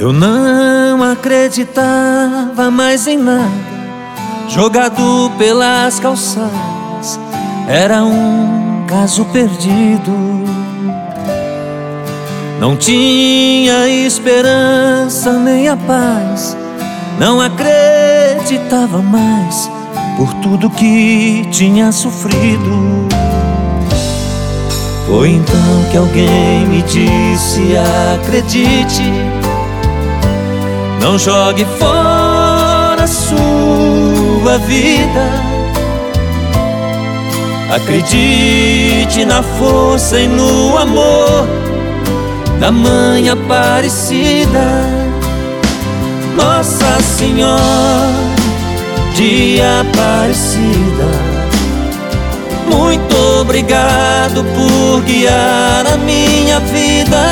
Eu não acreditava mais em nada, jogado pelas calçadas, era um caso perdido. Não tinha esperança nem a paz, não acreditava mais por tudo que tinha sofrido. Foi então que alguém me disse: acredite, não jogue fora a sua vida. Acredite na força e no amor da Mãe Aparecida, Nossa Senhora de Aparecida. Muito obrigado por guiar a minha vida,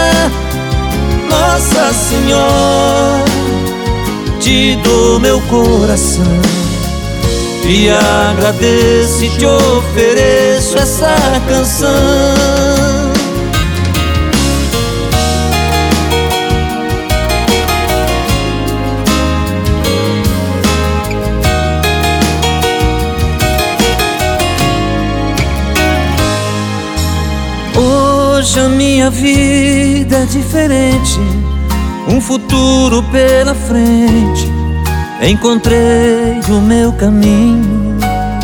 Nossa Senhora, te dou meu coração e agradeço e te ofereço essa canção. Hoje a minha vida é diferente, um futuro pela frente. Encontrei o meu caminho.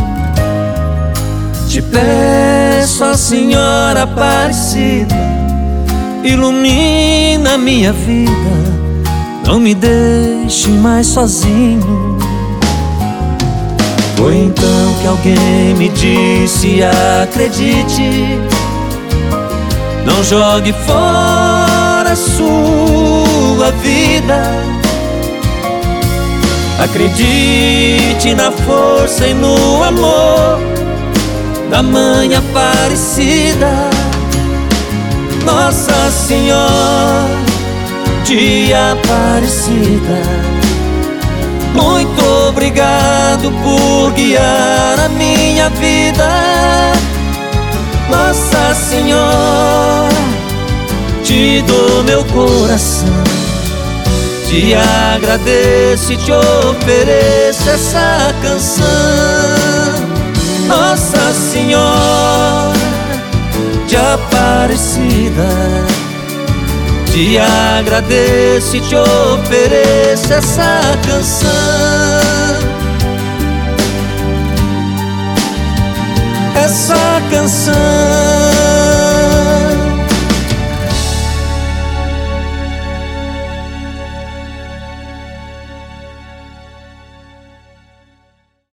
Te peço, ó Senhora Aparecida, ilumina minha vida, não me deixe mais sozinho. Foi então que alguém me disse: acredite, não jogue fora a sua vida. Acredite na força e no amor da Mãe Aparecida, Nossa Senhora de Aparecida. Muito obrigado por guiar a minha vida, Nossa Senhora, te dou meu coração, te agradeço e te ofereço essa canção. Nossa Senhora de Aparecida, te agradeço e te ofereço essa canção. Essa canção